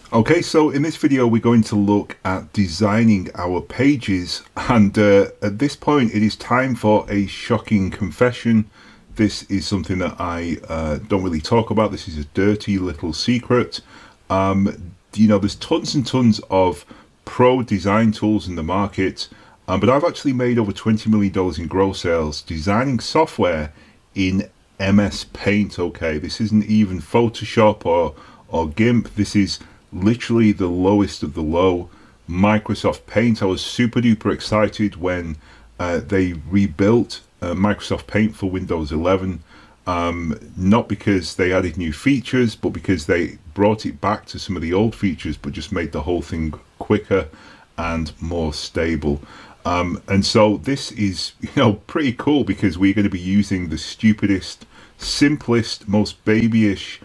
Okay, so in this video, we're going to look at designing our pages. And at this point, it is time for a shocking confession. This is something that I don't really talk about. This is a dirty little secret. There's tons and tons of pro design tools in the market, but I've actually made over $20 million in gross sales designing software in MS Paint. Okay, this isn't even Photoshop or GIMP. This is literally the lowest of the low. Microsoft Paint. I was super duper excited when they rebuilt Microsoft Paint for Windows 11. Not because they added new features, but because they brought it back to some of the old features, but just made the whole thing quicker and more stable. And so this is, pretty cool because we're going to be using the stupidest, simplest, most babyish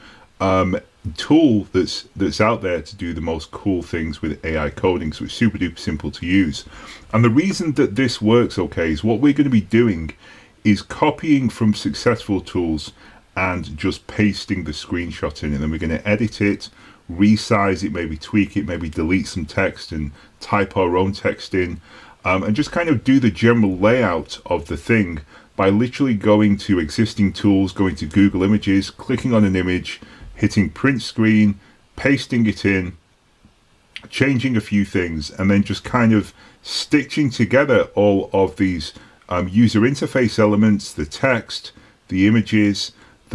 tool that's out there to do the most cool things with AI coding. So it's super duper simple to use. And the reason that this works okay is what we're going to be doing is copying from successful tools and just pasting the screenshot in, and then we're going to edit it, resize it, maybe tweak it, maybe delete some text and type our own text in, and just kind of do the general layout of the thing by literally going to existing tools, going to Google Images, clicking on an image, hitting print screen, pasting it in, changing a few things, and then just kind of stitching together all of these user interface elements, the text, the images,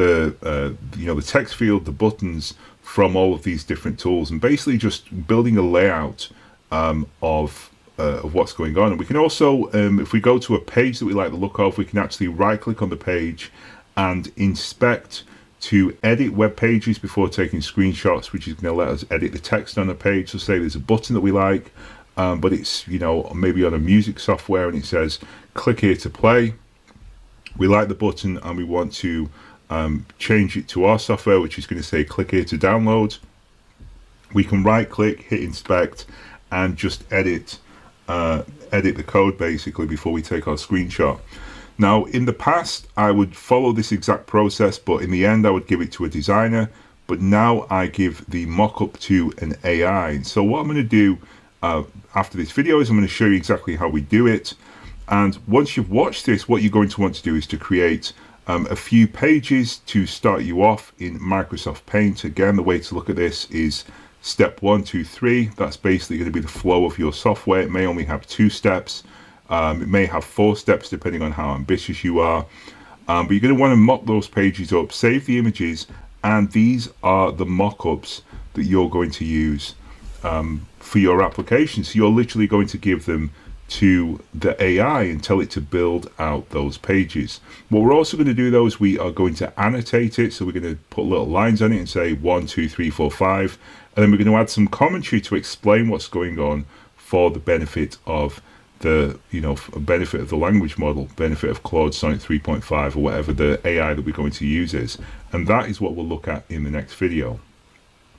the text field, the buttons from all of these different tools, and basically just building a layout of what's going on. And we can also, if we go to a page that we like the look of, we can actually right click on the page and inspect to edit web pages before taking screenshots, which is going to let us edit the text on a page. So say there's a button that we like, but it's maybe on a music software, and it says click here to play. We like the button and we want to change it to our software, which is going to say click here to download. We can right click, hit inspect, and just edit the code basically before we take our screenshot. Now, in the past, I would follow this exact process, but in the end, I would give it to a designer. But now I give the mock-up to an AI. So what I'm going to do after this video is I'm going to show you exactly how we do it. And once you've watched this, what you're going to want to do is to create a few pages to start you off in Microsoft Paint. Again, the way to look at this is step 1, 2, 3. That's basically going to be the flow of your software. It may only have 2 steps. It may have 4 steps depending on how ambitious you are, but you're going to want to mock those pages up, save the images, and these are the mock-ups that you're going to use for your application. So you're literally going to give them to the AI and tell it to build out those pages. What we're also going to do though is we are going to annotate it. So we're going to put little lines on it and say 1, 2, 3, 4, 5, and then we're going to add some commentary to explain what's going on for the benefit of the benefit of the language model, benefit of Claude Sonnet 3.5 or whatever the AI that we're going to use is. And that is what we'll look at in the next video.